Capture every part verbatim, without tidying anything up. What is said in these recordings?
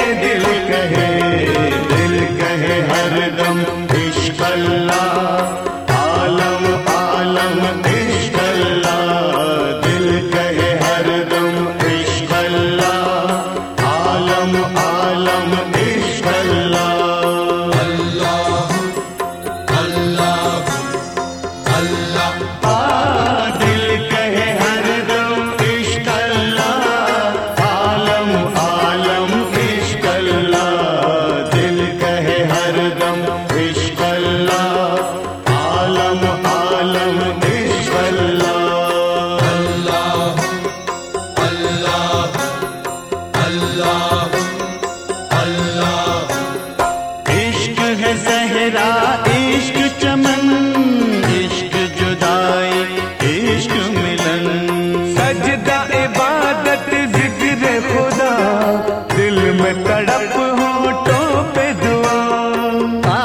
दिल कहे, दिल कहे हरदम इश्क अल्लाह, आलम आलम इश्क अल्लाह। दिल कहे हरदम इश्क अल्लाह, आलम आलम इश्क अल्लाह। अल्लाह अल्लाह अल्लाह। दिल कहे हरदम इश्क अल्लाह, आलम आलम इश्क अल्लाह। दिल कहे हरदम इश्क अल्लाह, आलम आलम इश्क अल्लाह। अल्लाह अल्लाह अल्लाह अल्लाह। इश्क है सहरा इश्क चमन, इश्क जुदाई इश्क मिलन। सजदा इबादत जिक्र खुदा, दिल में तड़प होठों पे दुआ। आ,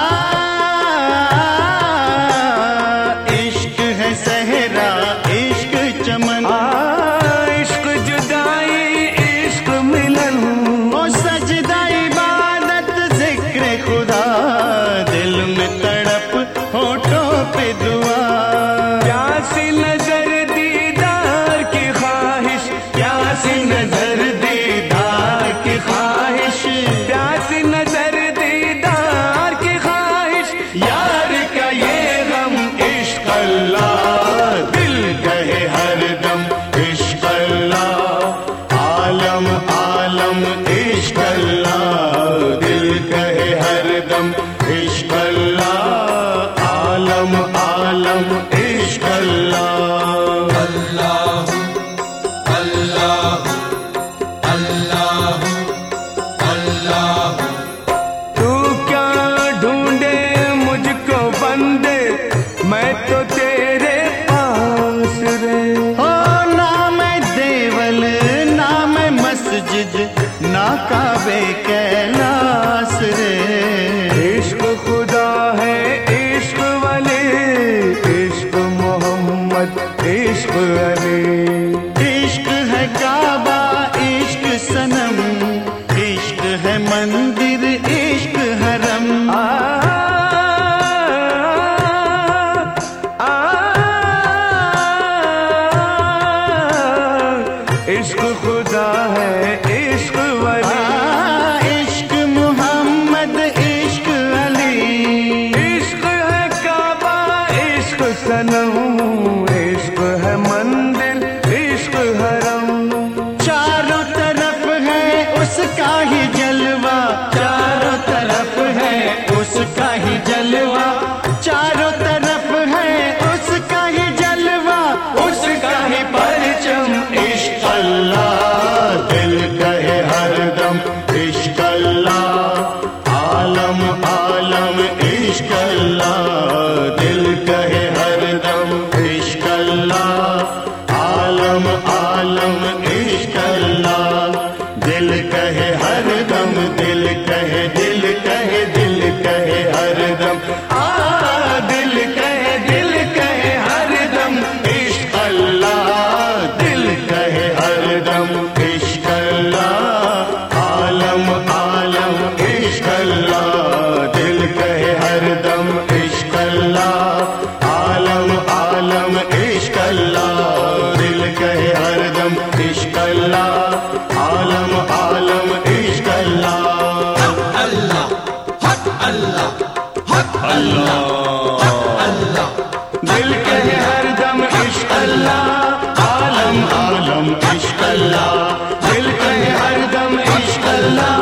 इश्क है सहरा इश्क चमन, इश्क जुदाई इश्क मिलन। ओ सजदा इबादत जिक्र खुदा, दिल में तड़प होठों पे दुआ। प्यासी नजर दीदार की ख्वाहिश, प्यासी नजर दीदार की ख्वाहिश, प्यासी नजर दीदार की ख्वाहिश। यार का ये गम इश्क अल्लाह। दिल कहे हरदम इश्क अल्लाह, आलम आलम इश्क अल्लाह। दिल कहे हरदम इश्क अल्लाह, आलम आलम इश्क अल्लाह। अल्लाह अल्लाह अल्लाह अल्लाह। तू क्या ढूंढे मुझको बंदे, मैं तो तेरे पास रे। ओ ना मैं देवल ना मैं मस्जिद, ना काबे कैलाश रे। इश्क खुदा है इश्क वली, इश्क मोहम्मद इश्क अली। इश्क है काबा इश्क सनम, इश्क है मंदिर इश्क हरम। आ, आ, इश्क खुदा है इश्क वली, आ, इश्क मोहम्मद इश्क अली। इश्क है काबा इश्क सनम, इश्क है मंदिर इश्क हरम। चारों तरफ है उसका ही जलवा, चारों तरफ है उसका ही जलवा। चारों तरफ है उसका ही जलवा, उसका ही परचम इश्क अल्लाह। दिल कहे हरदम इश्क अल्लाह, आलम आलम इश्क अल्लाह। दिल कहे हरदम इश्क अल्लाह, आलम आलम इश्क अल्लाह। दिल कहे हरदम, दिल कहे दिल कहे दिल कहे हरदम। आ दिल कहे दिल कहे हरदम इश्क अल्लाह। दिल कहे हरदम इश्क अल्लाह, आलम आलम इश्क अल्लाह। दिल कहे हरदम इश्क अल्लाह, आलम आलम इश्क अल्लाह। दिल कहे हरदम इश्क अल्लाह, आलम आलम इश्क अल्लाह। अल्लाह हक अल्लाह हक अल्लाह हक अल्लाह। दिल कहे हरदम इश्क अल्लाह, आलम आलम इश्क अल्लाह। दिल कहे हरदम इश्क अल्लाह,